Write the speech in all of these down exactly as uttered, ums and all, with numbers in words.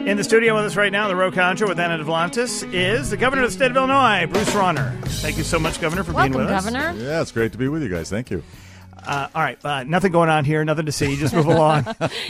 In the studio with us right now, the Row Contra with Anna Devlantis is the governor of the state of Illinois, Bruce Rauner. Thank you so much, Governor, for Welcome, being with Governor. us. Yeah, it's great to be with you guys. Thank you. Uh, all right, uh, nothing going on here, nothing to see. Just move along.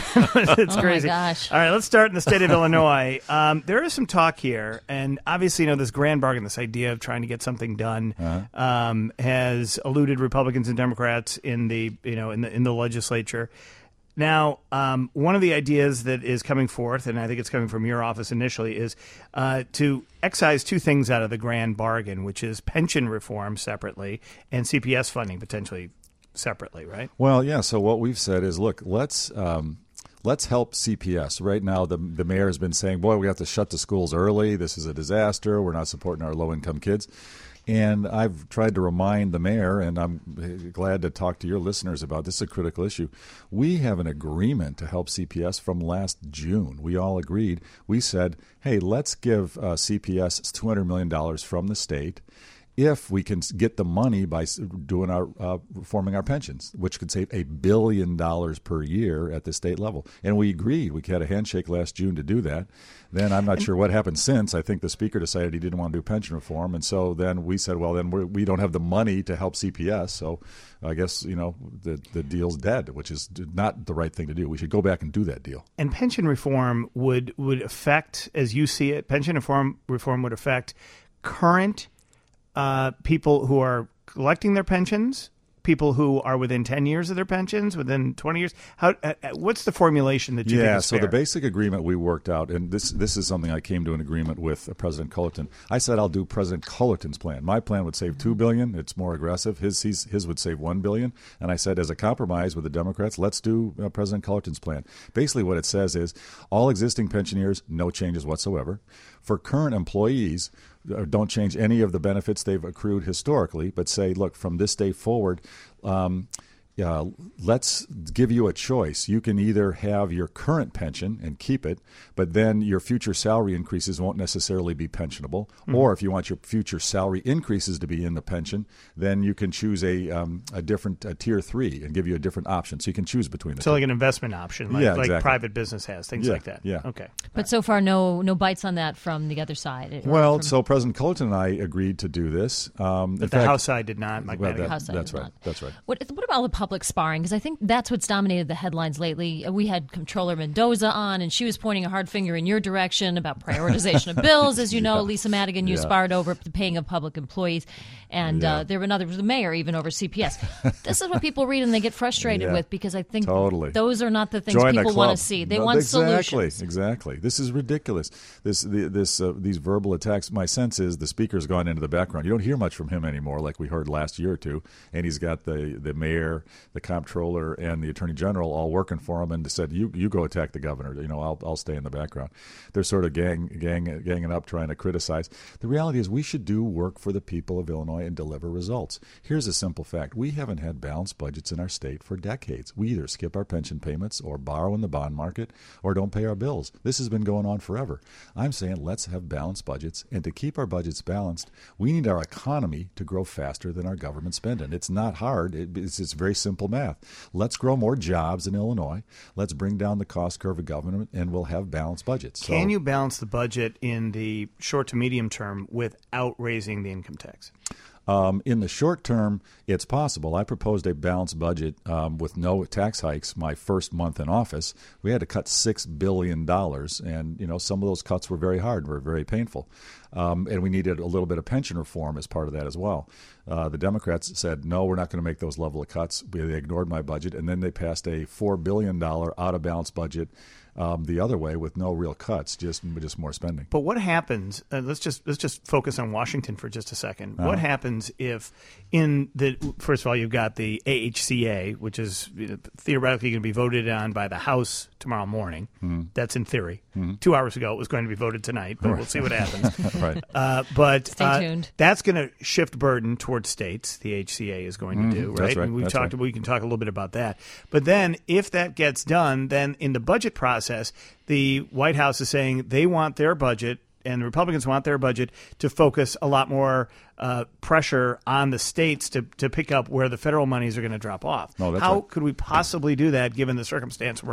It's oh crazy. My gosh. All right, let's start in the state of Illinois. Um, there is some talk here, and obviously, you know, this grand bargain, this idea of trying to get something done, uh-huh. um, has eluded Republicans and Democrats in the, you know, in the in the legislature. Now, um, one of the ideas that is coming forth, and I think it's coming from your office initially, is uh, to excise two things out of the grand bargain, which is pension reform separately and C P S funding potentially separately, right? Well, yeah. So what we've said is, look, let's um, let's help C P S. Right now, the the mayor has been saying, boy, we have to shut the schools early. This is a disaster. We're not supporting our low-income kids. And I've tried to remind the mayor, and I'm glad to talk to your listeners about this. This is a critical issue. We have an agreement to help C P S from last June. We all agreed. We said, hey, let's give uh, C P S two hundred million dollars from the state if we can get the money by doing our uh, reforming our pensions, which could save a billion dollars per year at the state level. And we agreed. We had a handshake last June to do that. Then I'm not sure what happened since. I think the speaker decided he didn't want to do pension reform. And so then we said, well, then we're, we don't have the money to help C P S. So I guess, you know, the, the deal's dead, which is not the right thing to do. We should go back and do that deal. And pension reform would, would affect, as you see it, pension reform, reform would affect current Uh, people who are collecting their pensions, people who are within ten years of their pensions, within twenty years. How? Uh, what's the formulation that you yeah, think is so fair? the basic agreement we worked out, and this this is something I came to an agreement with uh, President Cullerton. I said I'll do President Cullerton's plan. My plan would save two billion dollars. It's more aggressive. His his, his would save one billion dollars. And I said, as a compromise with the Democrats, let's do uh, President Cullerton's plan. Basically what it says is all existing pensioners, no changes whatsoever. For current employees, don't change any of the benefits they've accrued historically, but say, look, from this day forward, um, uh, let's give you a choice. You can either have your current pension and keep it, but then your future salary increases won't necessarily be pensionable. Mm-hmm. Or if you want your future salary increases to be in the pension, then you can choose a um, a different a tier three and give you a different option. So you can choose between the so two. like an investment option, like, yeah, like exactly. private business has, things yeah, like that. Yeah. Okay. But so far, no no bites on that from the other side. Well, from, so President Cullerton and I agreed to do this. Um, But in the fact, House side did not. Mike well, Madigan. that, House side that's did right. not. That's right. What, what about the public sparring? Because I think that's what's dominated the headlines lately. We had Comptroller Mendoza on, and she was pointing a hard finger in your direction about prioritization of bills. As you know, Yeah. Lisa Madigan, you Yeah. sparred over the paying of public employees. And Yeah. uh, there were another, the mayor, even over C P S. This is what people read and they get frustrated Yeah. with, because I think Totally. those are not the things Join the people want club. to see. They No, want exactly, solutions. Exactly. This is ridiculous. This, the, this, uh, these verbal attacks. My sense is the speaker's gone into the background. You don't hear much from him anymore, like we heard last year or two. And he's got the, the mayor, the comptroller, and the attorney general all working for him, and said, "You you go attack the governor. You know, I'll I'll stay in the background." They're sort of gang gang ganging up, trying to criticize. The reality is, we should do work for the people of Illinois and deliver results. Here's a simple fact: we haven't had balanced budgets in our state for decades. We either skip our pension payments, or borrow in the bond market, or don't pay our bills. This has been going on forever. I'm saying let's have balanced budgets, and to keep our budgets balanced, we need our economy to grow faster than our government spending. It's not hard. It, it's, it's very simple math. Let's grow more jobs in Illinois. Let's bring down the cost curve of government, and we'll have balanced budgets. So, Can you balance the budget in the short to medium term without raising the income tax? Um, in the short term, it's possible. I proposed a balanced budget um, with no tax hikes my first month in office. We had to cut six billion dollars, and you know some of those cuts were very hard, were very painful. Um, and we needed a little bit of pension reform as part of that as well. Uh, the Democrats said, no, we're not going to make those level of cuts. They ignored my budget, and then they passed a four billion dollars out-of-balance budget um, the other way with no real cuts, just just more spending. But what happens? Uh, let's just let's just focus on Washington for just a second. Uh-huh. What happens if, in the first of all, you've got the A H C A, which is you know, theoretically going to be voted on by the House tomorrow morning. Mm-hmm. That's in theory. Mm-hmm. Two hours ago, it was going to be voted tonight, but we'll see what happens. Right. Uh, but Stay uh, tuned. That's going to shift burden towards states. The H C A is going Mm-hmm. to do, right? That's right. And we've That's talked. right. We can talk a little bit about that. But then, if that gets done, then in the budget process, the White House is saying they want their budget, and the Republicans want their budget to focus a lot more uh, pressure on the states to to pick up where the federal monies are going to drop off. No, that's How right. could we possibly do that given the circumstance we're in?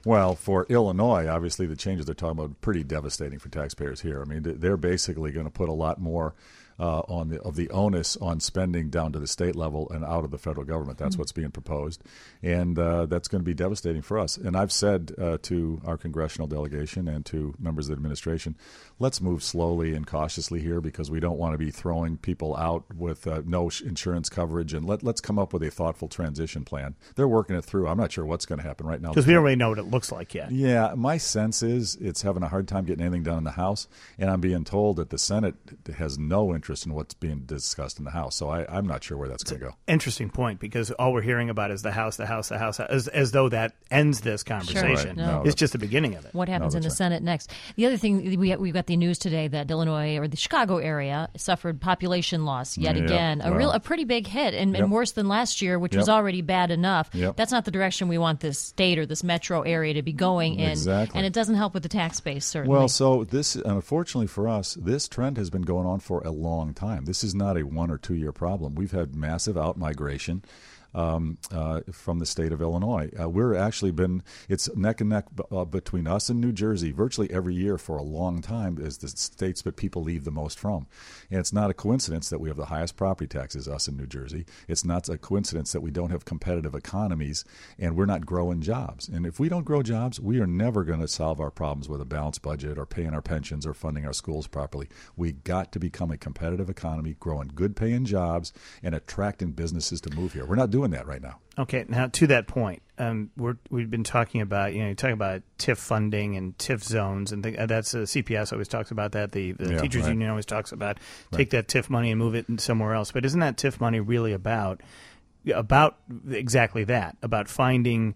Well, for Illinois, obviously the changes they're talking about are pretty devastating for taxpayers here. I mean, they're basically going to put a lot more uh, on the of the onus on spending down to the state level and out of the federal government. That's mm-hmm. what's being proposed, and uh, that's going to be devastating for us. And I've said uh, to our congressional delegation and to members of the administration, let's move slowly and cautiously here because we don't want to be throwing people out with uh, no insurance coverage, and let, let's come up with a thoughtful transition plan. They're working it through. I'm not sure what's going to happen right now. Because we don't really know what it looks like yet. Yeah, my sense is it's having a hard time getting anything done in the House, and I'm being told that the Senate has no interest in what's being discussed in the House. So I, I'm not sure where that's going to go. Interesting point, because all we're hearing about is the House, the House, the House, as, as though that ends this conversation. Sure. Right. No. It's just the beginning of it. What happens no, in the right. Senate next? The other thing, we, we've got the news today that Illinois or the Chicago area suffered population loss yet yep. again. A well, real, a pretty big hit, and, yep. and worse than last year, which yep. was already bad enough. Yep. That's not the direction we want this state or this metro area to be going in. Exactly. And it doesn't help with the tax base, certainly. Well, so this, unfortunately for us, this trend has been going on for a long time. This is not a one or two year problem. We've had massive out-migration Um, uh, from the state of Illinois. Uh, we're actually been, it's neck and neck b- uh, between us and New Jersey virtually every year for a long time as the states that people leave the most from. And it's not a coincidence that we have the highest property taxes, us in New Jersey. It's not a coincidence that we don't have competitive economies and we're not growing jobs. And if we don't grow jobs, we are never going to solve our problems with a balanced budget or paying our pensions or funding our schools properly. We got to become a competitive economy, growing good paying jobs and attracting businesses to move here. We're not doing that right now. Okay, now to that point, um, we're, we've been talking about, you know, you're talking about T I F funding and T I F zones, and th- that's uh, C P S always talks about that. The, the yeah, teachers right. union always talks about right. take that T I F money and move it somewhere else. But isn't that T I F money really about about exactly that? About finding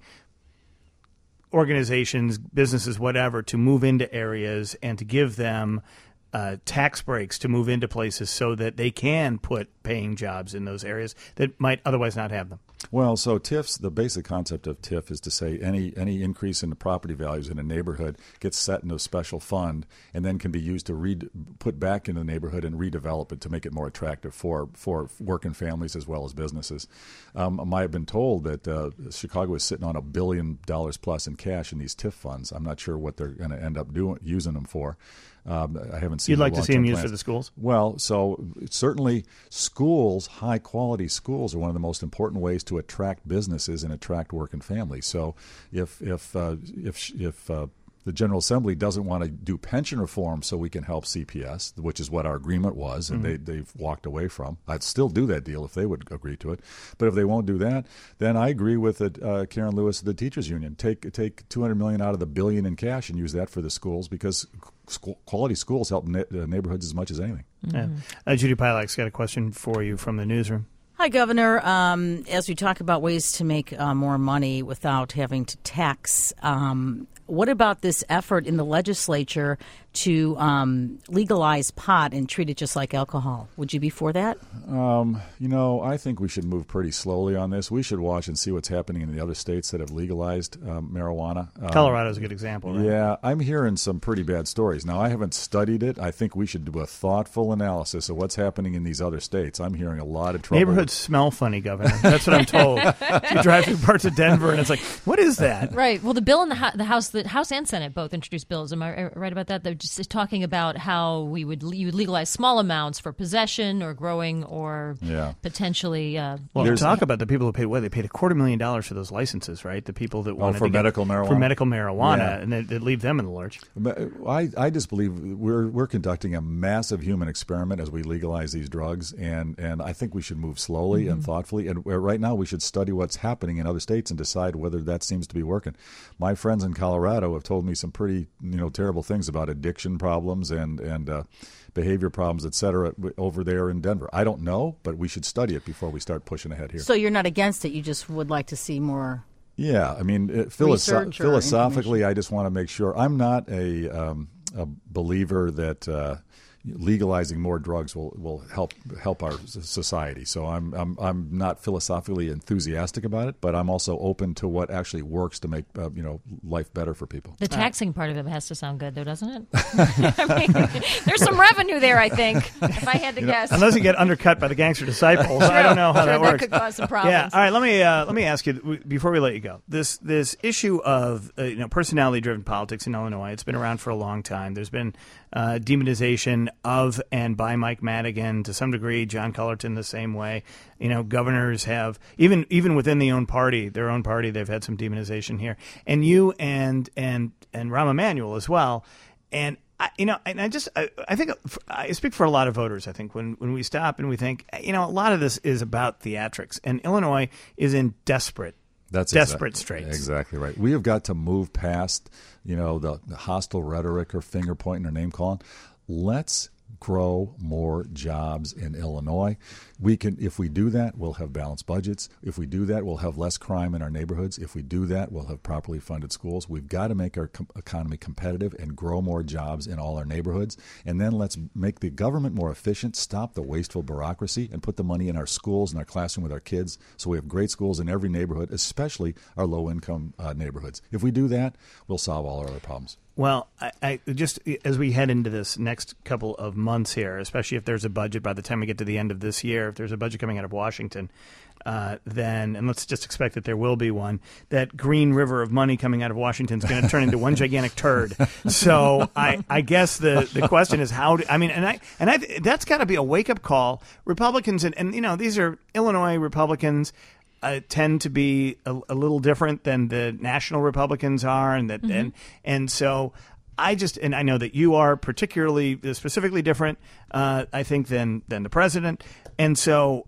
organizations, businesses, whatever, to move into areas and to give them Uh, tax breaks to move into places so that they can put paying jobs in those areas that might otherwise not have them. Well, so T I Fs, the basic concept of T I F is to say any any increase in the property values in a neighborhood gets set in a special fund and then can be used to re- put back in the neighborhood and redevelop it to make it more attractive for, for working families as well as businesses. Um, I have been told that uh, Chicago is sitting on a billion dollars plus in cash in these T I F funds. I'm not sure what they're going to end up doing using them for. Um, I haven't seen. You'd like the to see them used plans. for the schools? Well, so certainly schools, high quality schools, are one of the most important ways to attract businesses and attract working families. So if if uh, if if uh, the General Assembly doesn't want to do pension reform so we can help C P S, which is what our agreement was, and mm-hmm. they, they've walked away from. I'd still do that deal if they would agree to it. But if they won't do that, then I agree with it, uh, Karen Lewis of the Teachers Union. Take take two hundred million dollars out of the billion in cash and use that for the schools, because school, quality schools help na- uh, neighborhoods as much as anything. Mm-hmm. Yeah. Uh, Judy Pilak's got a question for you from the newsroom. Hi, Governor. Um, as we talk about ways to make uh, more money without having to tax, um, what about this effort in the legislature to um, legalize pot and treat it just like alcohol? Would you be for that? Um, you know, I think we should move pretty slowly on this. We should watch and see what's happening in the other states that have legalized um, marijuana. Um, Colorado's a good example, right? Yeah, I'm hearing some pretty bad stories. Now, I haven't studied it. I think we should do a thoughtful analysis of what's happening in these other states. I'm hearing a lot of trouble. Neighborhoods smell funny, Governor. That's what I'm told. You drive through parts of Denver, and it's like, what is that? Right. Well, the bill in the, ho- the House, the House and Senate both introduced bills. Am I right about that? They're just talking about how we would you would legalize small amounts for possession or growing or yeah. potentially. Uh, well, there's talk about the people who paid what they paid a quarter million dollars for those licenses, right? The people that wanted oh, for to medical get, marijuana for medical marijuana, yeah. and they, they leave them in the lurch. I, I just believe we're we're conducting a massive human experiment as we legalize these drugs, and, and I think we should move slowly mm-hmm. and thoughtfully. And right now, we should study what's happening in other states and decide whether that seems to be working. My friends in Colorado have told me some pretty you know terrible things about addiction problems and and uh, behavior problems, et cetera, over there in Denver. I don't know, but we should study it before we start pushing ahead here. So you're not against it. You just would like to see more. Yeah, I mean, it, philosoph- philosophically, I just want to make sure I'm not a, um, a believer that uh, legalizing more drugs will, will help help our society. So I'm I'm I'm not philosophically enthusiastic about it, but I'm also open to what actually works to make uh, you know life better for people. The taxing part of it has to sound good, though, doesn't it? I mean, there's some revenue there, I think, if I had to you guess. Know, unless you get undercut by the gangster disciples, I don't know how True, that works. That could cause some problems. Yeah. All right. Let me uh, let me ask you before we let you go. This this issue of uh, you know personality driven politics in Illinois. It's been around for a long time. There's been uh, demonization of and by Mike Madigan to some degree. John Cullerton the same way. You know, governors have even even within the own party, their own party, they've had some demonization here. And you and and and Rahm Emanuel as well. And I, you know, and I just I, I think I speak for a lot of voters. I think when when we stop and we think, you know, a lot of this is about theatrics, and Illinois is in desperate. That's desperate exactly, straits. Exactly right. We have got to move past, you know, the, the hostile rhetoric or finger pointing or name calling. Let's grow more jobs in Illinois. We can, if we do that, we'll have balanced budgets. If we do that, we'll have less crime in our neighborhoods. If we do that, we'll have properly funded schools. We've got to make our com- economy competitive and grow more jobs in all our neighborhoods. And then let's make the government more efficient, stop the wasteful bureaucracy, and put the money in our schools and our classroom with our kids so we have great schools in every neighborhood, especially our low-income uh, neighborhoods. If we do that, we'll solve all our other problems. Well, I, I just as we head into this next couple of months here, especially if there's a budget by the time we get to the end of this year, if there's a budget coming out of Washington, uh, then, and let's just expect that there will be one, that green river of money coming out of Washington is going to turn into one gigantic turd. So I, I guess the, the question is how do, I mean, and I and I that's got to be a wake-up call. Republicans, and, and you know, these are Illinois Republicans, Uh, tend to be a, a little different than the national Republicans are, and that mm-hmm. and and so I just and I know that you are particularly uh, specifically different, uh, I think, than than the president, and so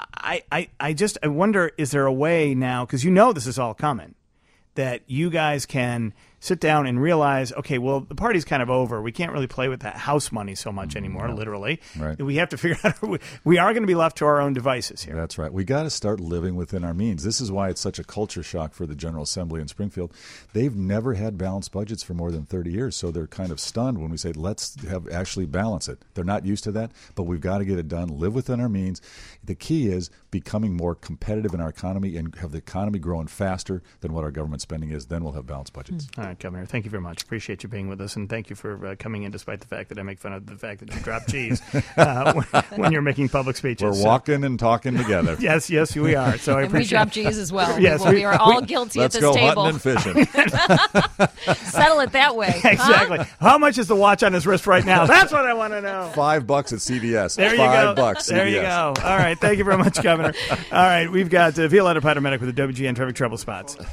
I I I just I wonder, is there a way now, because you know this is all coming, that you guys can sit down and realize, okay, well, the party's kind of over. We can't really play with that house money so much anymore, no. literally. Right. We have to figure out, we are going to be left to our own devices here. That's right. We got to start living within our means. This is why it's such a culture shock for the General Assembly in Springfield. They've never had balanced budgets for more than thirty years, so they're kind of stunned when we say, let's have actually balance it. They're not used to that, but we've got to get it done, live within our means. The key is becoming more competitive in our economy and have the economy growing faster than what our government spending is. Then we'll have balanced budgets. Mm. All right, Governor, thank you very much. Appreciate you being with us, and thank you for uh, coming in despite the fact that I make fun of the fact that you drop cheese uh, when, when you're making public speeches. We're walking so. and talking together. Yes, yes, we are. So I and appreciate we drop cheese as well. Yes, we, we are all we, guilty let's at this go table. hunting and fishing. Settle it that way. Exactly. Huh? How much is the watch on his wrist right now? That's what I want to know. Five bucks at C V S. There you Five go. bucks. There C V S. you go. All right. Thank you very much, Governor. All right. We've got uh, Violetta Paramedic with the W G N Traffic Trouble Spots.